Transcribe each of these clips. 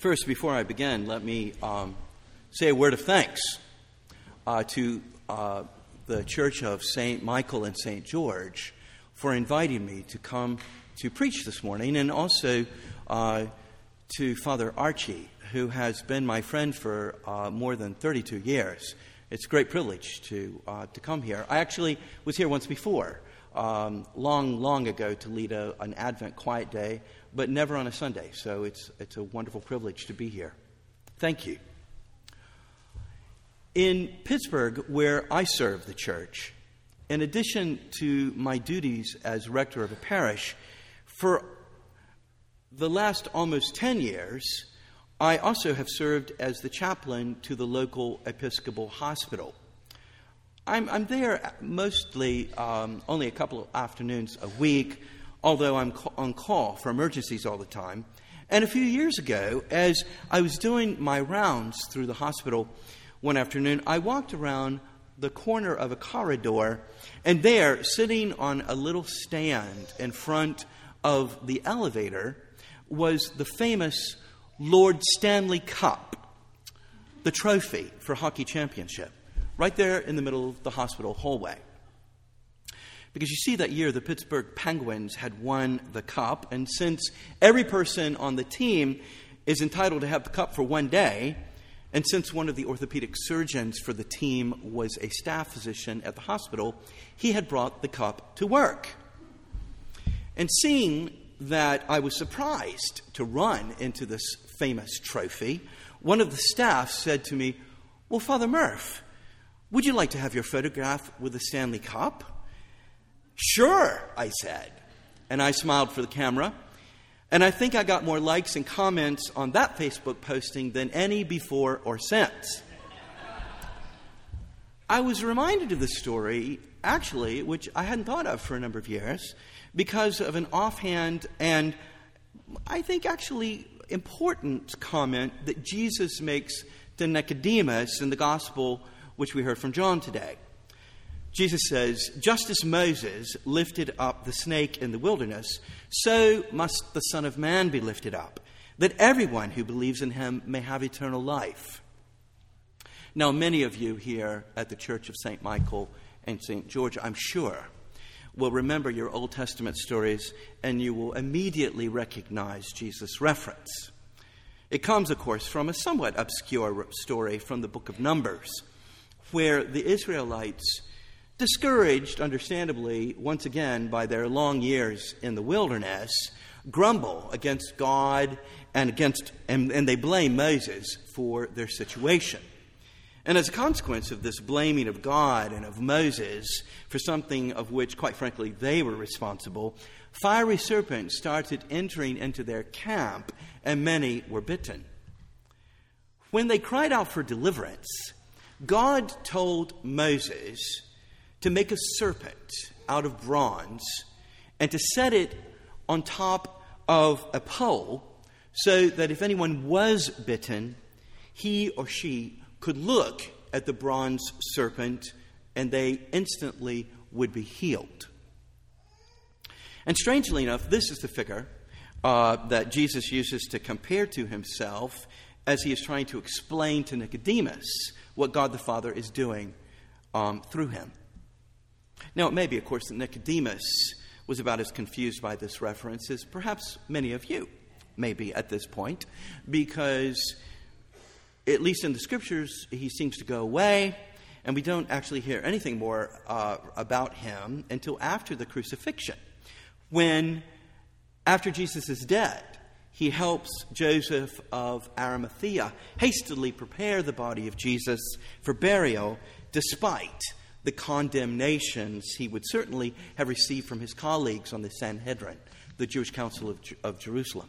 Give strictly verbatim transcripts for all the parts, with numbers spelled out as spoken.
First, before I begin, let me um, say a word of thanks uh, to uh, the Church of Saint Michael and Saint George for inviting me to come to preach this morning, and also uh, to Father Archie, who has been my friend for uh, more than thirty-two years. It's a great privilege to uh, to come here. I actually was here once before, um, long, long ago, to lead a, an Advent quiet day, but never on a Sunday. So it's it's a wonderful privilege to be here. Thank you. In Pittsburgh, where I serve the church, in addition to my duties as rector of a parish, for the last almost ten years, I also have served as the chaplain to the local Episcopal hospital. I'm, I'm there mostly um, only a couple of afternoons a week, although I'm on call for emergencies all the time. And a few years ago, as I was doing my rounds through the hospital one afternoon, I walked around the corner of a corridor, and there, sitting on a little stand in front of the elevator, was the famous Lord Stanley Cup, the trophy for hockey championship, right there in the middle of the hospital hallway. Because you see, that year the Pittsburgh Penguins had won the cup, and since every person on the team is entitled to have the cup for one day, and since one of the orthopedic surgeons for the team was a staff physician at the hospital, he had brought the cup to work. And seeing that I was surprised to run into this famous trophy, one of the staff said to me, "Well, Father Murph, would you like to have your photograph with the Stanley Cup?" "Sure," I said. And I smiled for the camera. And I think I got more likes and comments on that Facebook posting than any before or since. I was reminded of this story, actually, which I hadn't thought of for a number of years, because of an offhand and I think actually important comment that Jesus makes to Nicodemus in the gospel which we heard from John today. Jesus says, "Just as Moses lifted up the snake in the wilderness, so must the Son of Man be lifted up, that everyone who believes in him may have eternal life." Now, many of you here at the Church of Saint Michael and Saint George, I'm sure, will remember your Old Testament stories, and you will immediately recognize Jesus' reference. It comes, of course, from a somewhat obscure story from the book of Numbers, where the Israelites, discouraged, understandably, once again by their long years in the wilderness, grumble against God and against, and, and they blame Moses for their situation. And as a consequence of this blaming of God and of Moses for something of which, quite frankly, they were responsible, fiery serpents started entering into their camp, and many were bitten. When they cried out for deliverance, God told Moses to make a serpent out of bronze and to set it on top of a pole so that if anyone was bitten, he or she could look at the bronze serpent and they instantly would be healed. And strangely enough, this is the figure uh, that Jesus uses to compare to himself as he is trying to explain to Nicodemus what God the Father is doing um, through him. Now, it may be, of course, that Nicodemus was about as confused by this reference as perhaps many of you may be at this point, because at least in the Scriptures, he seems to go away, and we don't actually hear anything more uh, about him until after the crucifixion, when, after Jesus is dead, he helps Joseph of Arimathea hastily prepare the body of Jesus for burial, despite the condemnations he would certainly have received from his colleagues on the Sanhedrin, the Jewish Council of, of Jerusalem.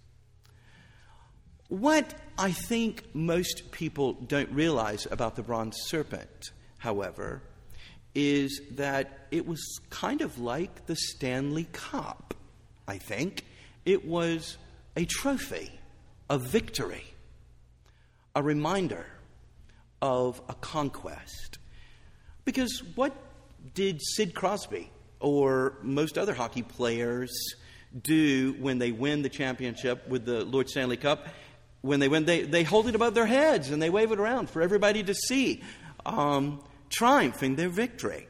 What I think most people don't realize about the bronze serpent, however, is that it was kind of like the Stanley Cup, I think. It was a trophy of victory, a reminder of a conquest. Because what did Sid Crosby or most other hockey players do when they win the championship with the Lord Stanley Cup? when they win, they, they hold it above their heads and they wave it around for everybody to see, um, triumphing their victory.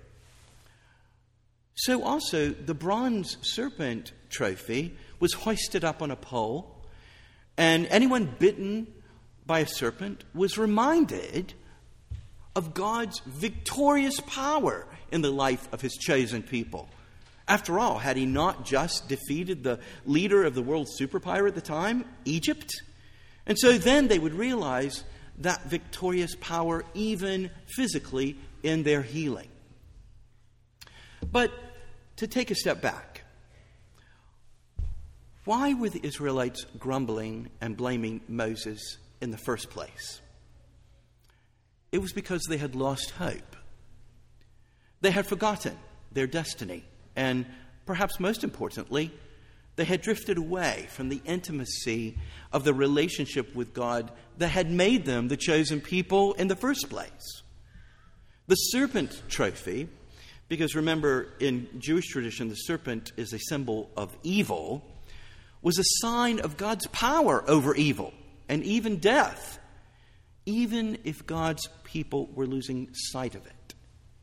So also, the bronze serpent trophy was hoisted up on a pole, and anyone bitten by a serpent was reminded of God's victorious power in the life of his chosen people. After all, had he not just defeated the leader of the world's superpower at the time, Egypt? And so then they would realize that victorious power even physically in their healing. But to take a step back, why were the Israelites grumbling and blaming Moses in the first place? It was because they had lost hope. They had forgotten their destiny. And perhaps most importantly, they had drifted away from the intimacy of the relationship with God that had made them the chosen people in the first place. The serpent trophy, because remember, in Jewish tradition, the serpent is a symbol of evil, was a sign of God's power over evil and even death, even if God's people were losing sight of it.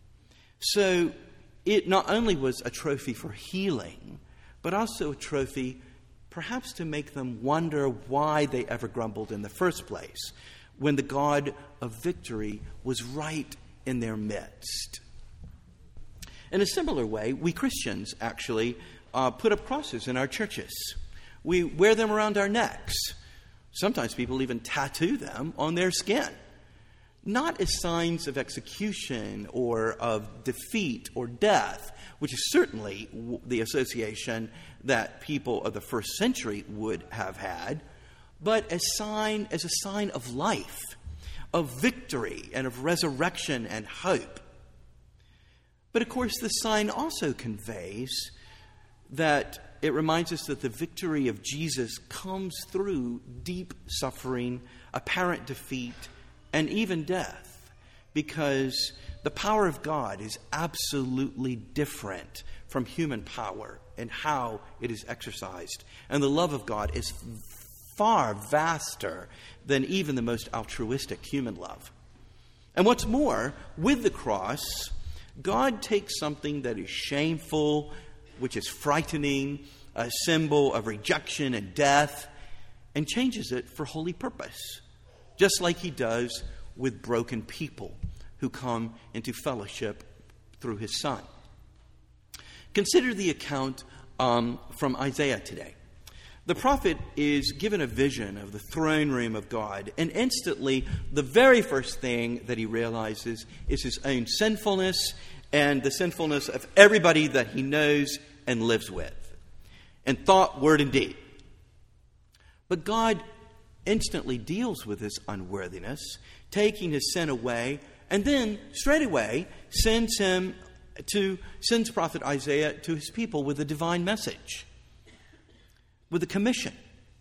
So it not only was a trophy for healing, but also a trophy perhaps to make them wonder why they ever grumbled in the first place, when the God of victory was right in their midst. In a similar way, we Christians actually uh, put up crosses in our churches. We wear them around our necks. Sometimes people even tattoo them on their skin. Not as signs of execution or of defeat or death, which is certainly the association that people of the first century would have had, but as sign as a sign of life, of victory and of resurrection and hope. But of course, the sign also conveys that it reminds us that the victory of Jesus comes through deep suffering, apparent defeat, and even death, because the power of God is absolutely different from human power and how it is exercised. And the love of God is far vaster than even the most altruistic human love. And what's more, with the cross, God takes something that is shameful, which is frightening, a symbol of rejection and death, and changes it for holy purpose, just like he does with broken people who come into fellowship through his Son. Consider the account um, from Isaiah today. The prophet is given a vision of the throne room of God, and instantly the very first thing that he realizes is his own sinfulness and the sinfulness of everybody that he knows and lives with, in thought, word, and deed. But God instantly deals with his unworthiness, taking his sin away, and then straight away sends him to sends prophet Isaiah to his people with a divine message, with a commission.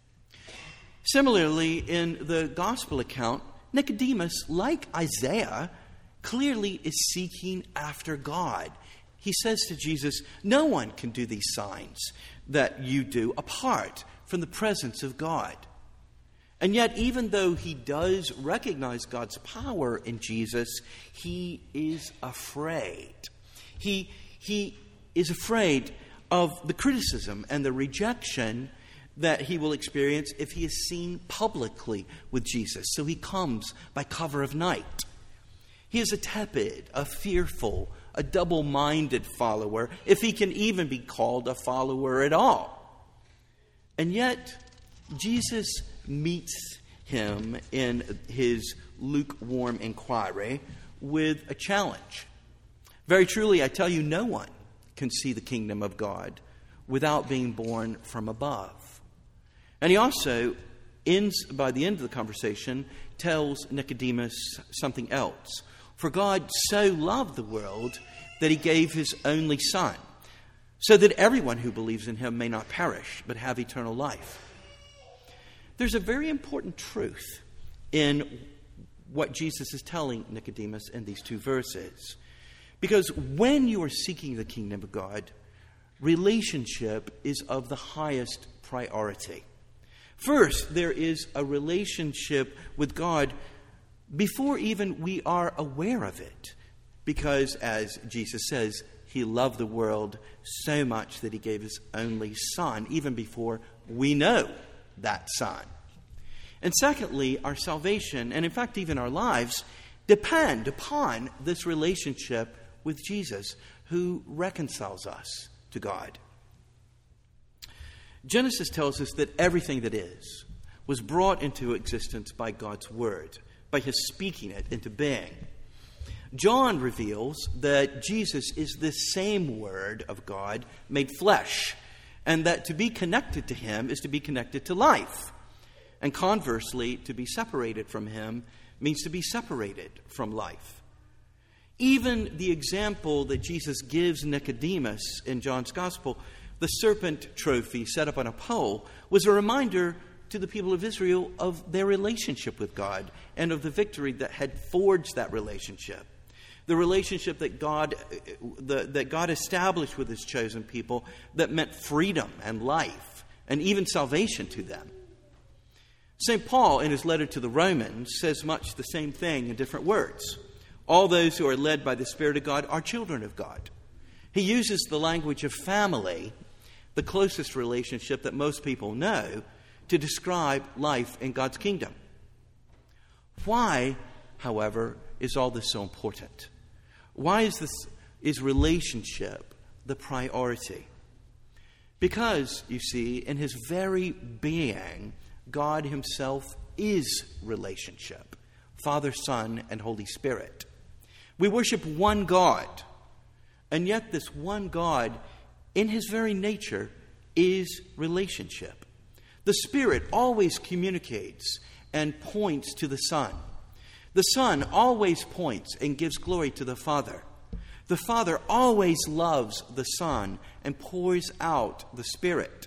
Similarly, in the gospel account, Nicodemus, like Isaiah, clearly is seeking after God. He says to Jesus, "No one can do these signs that you do apart from the presence of God." And yet, even though he does recognize God's power in Jesus, he is afraid. He, he is afraid of the criticism and the rejection that he will experience if he is seen publicly with Jesus. So he comes by cover of night. He is a tepid, a fearful, a double-minded follower, if he can even be called a follower at all. And yet, Jesus meets him in his lukewarm inquiry with a challenge. Very truly, I tell you, no one can see the kingdom of God without being born from above. And he also ends, by the end of the conversation, tells Nicodemus something else. For God so loved the world that he gave his only Son, so that everyone who believes in him may not perish, but have eternal life. There's a very important truth in what Jesus is telling Nicodemus in these two verses. Because when you are seeking the kingdom of God, relationship is of the highest priority. First, there is a relationship with God before even we are aware of it. Because, as Jesus says, he loved the world so much that he gave his only Son, even before we know that Son. And secondly, our salvation, and in fact even our lives, depend upon this relationship with Jesus, who reconciles us to God. Genesis tells us that everything that is was brought into existence by God's word, by his speaking it into being. John reveals that Jesus is this same word of God made flesh, and that to be connected to him is to be connected to life. And conversely, to be separated from him means to be separated from life. Even the example that Jesus gives Nicodemus in John's Gospel, the serpent trophy set up on a pole, was a reminder to the people of Israel of their relationship with God and of the victory that had forged that relationship. The relationship that God, the, that God established with his chosen people that meant freedom and life and even salvation to them. Saint Paul, in his letter to the Romans, says much the same thing in different words. All those who are led by the Spirit of God are children of God. He uses the language of family, the closest relationship that most people know, to describe life in God's kingdom. Why, however, is all this so important? Why is this is relationship the priority? Because, you see, in his very being, God himself is relationship. Father, Son, and Holy Spirit. We worship one God, and yet this one God, in his very nature, is relationship. The Spirit always communicates and points to the Son. The Son always points and gives glory to the Father. The Father always loves the Son and pours out the Spirit.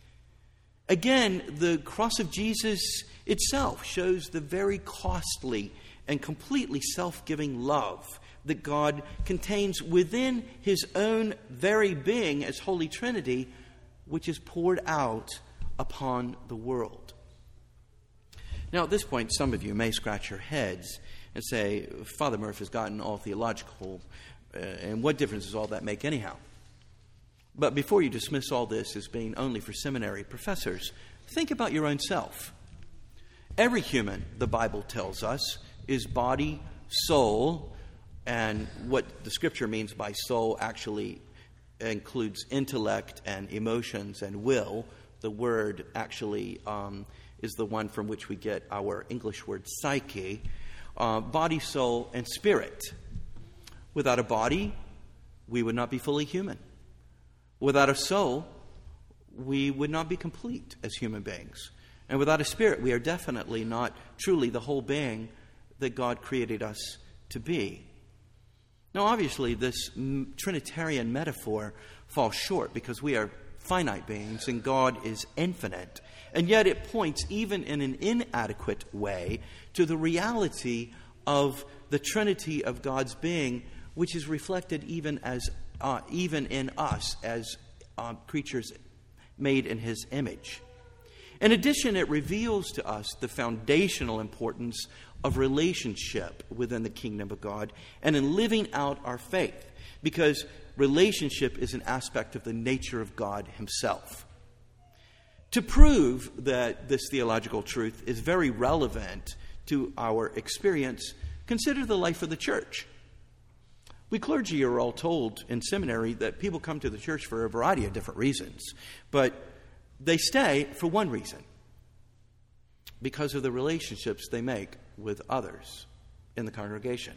Again, the cross of Jesus itself shows the very costly and completely self-giving love that God contains within his own very being as Holy Trinity, which is poured out upon the world. Now, at this point, some of you may scratch your heads and say, Father Murph has gotten all theological, uh, and what difference does all that make anyhow? But before you dismiss all this as being only for seminary professors, think about your own self. Every human, the Bible tells us, is body, soul, and what the Scripture means by soul actually includes intellect and emotions and will. The word actually um, is the one from which we get our English word psyche. Uh, body, soul, and spirit. Without a body, we would not be fully human. Without a soul, we would not be complete as human beings. And without a spirit, we are definitely not truly the whole being that God created us to be. Now, obviously, this Trinitarian metaphor falls short because we are finite beings and God is infinite. And yet it points, even in an inadequate way, to the reality of the Trinity of God's being, which is reflected even as uh, even in us as uh, creatures made in his image. In addition, it reveals to us the foundational importance of relationship within the kingdom of God and in living out our faith, because relationship is an aspect of the nature of God himself. To prove that this theological truth is very relevant to our experience, consider the life of the church. We clergy are all told in seminary that people come to the church for a variety of different reasons, but they stay for one reason: because of the relationships they make with others in the congregation.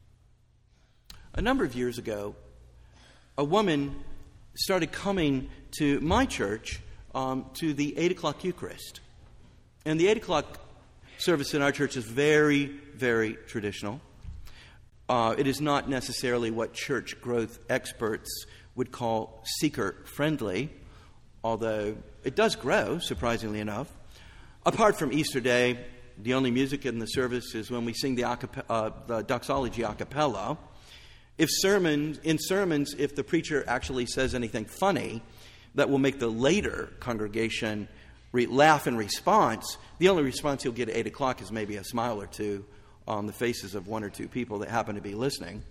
A number of years ago, a woman started coming to my church um, to the eight o'clock Eucharist. And the eight o'clock service in our church is very, very traditional. Uh, it is not necessarily what church growth experts would call seeker-friendly, although it does grow, surprisingly enough. Apart from Easter Day, the only music in the service is when we sing the, acap- uh, the doxology a cappella. If sermons, in sermons, if the preacher actually says anything funny that will make the later congregation re- laugh in response, the only response he'll get at eight o'clock is maybe a smile or two on the faces of one or two people that happen to be listening.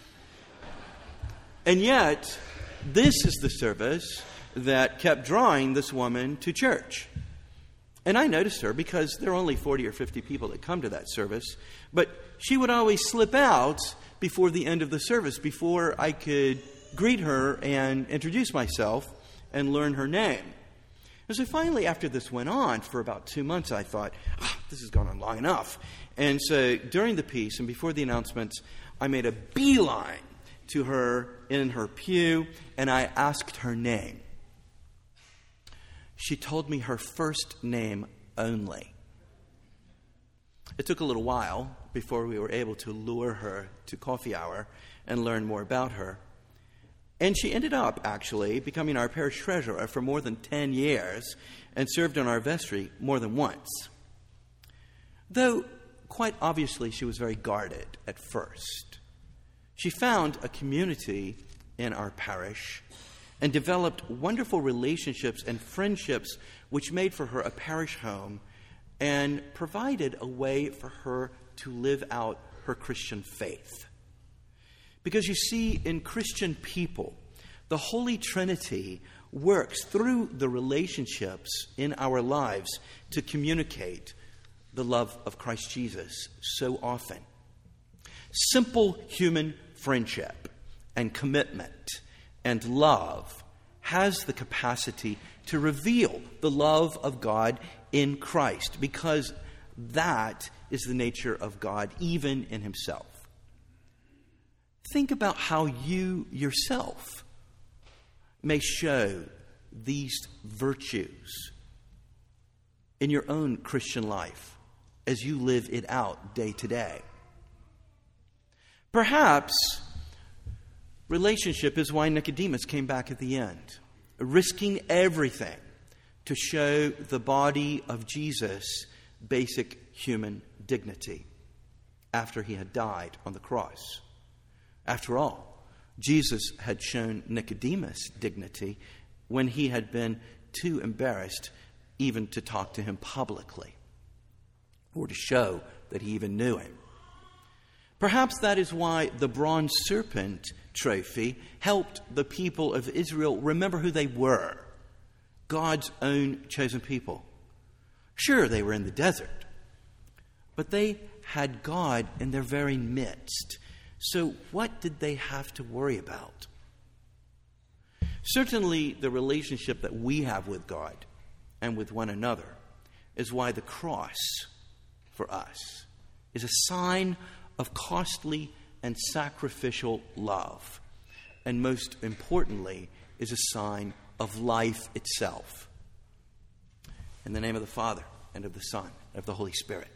And yet, this is the service that kept drawing this woman to church. And I noticed her because there are only forty or fifty people that come to that service. But she would always slip out before the end of the service, before I could greet her and introduce myself and learn her name. And so finally, after this went on for about two months, I thought, oh, this has gone on long enough. And so during the piece and before the announcements, I made a beeline to her in her pew, and I asked her name. She told me her first name only. It took a little while before we were able to lure her to coffee hour and learn more about her. And she ended up, actually, becoming our parish treasurer for more than ten years and served on our vestry more than once. Though, quite obviously, she was very guarded at first. She found a community in our parish and developed wonderful relationships and friendships which made for her a parish home and provided a way for her to live out her Christian faith. Because you see, in Christian people, the Holy Trinity works through the relationships in our lives to communicate the love of Christ Jesus so often. Simple human friendship and commitment and love has the capacity to reveal the love of God in Christ, because that is the nature of God, even in himself. Think about how you yourself may show these virtues in your own Christian life as you live it out day to day. Perhaps relationship is why Nicodemus came back at the end, risking everything to show the body of Jesus basic human dignity after he had died on the cross. After all, Jesus had shown Nicodemus dignity when he had been too embarrassed even to talk to him publicly or to show that he even knew him. Perhaps that is why the bronze serpent trophy helped the people of Israel remember who they were, God's own chosen people. Sure, they were in the desert, but they had God in their very midst. So what did they have to worry about? Certainly, the relationship that we have with God and with one another is why the cross for us is a sign of costly and sacrificial love, and most importantly, is a sign of life itself. In the name of the Father, and of the Son, and of the Holy Spirit.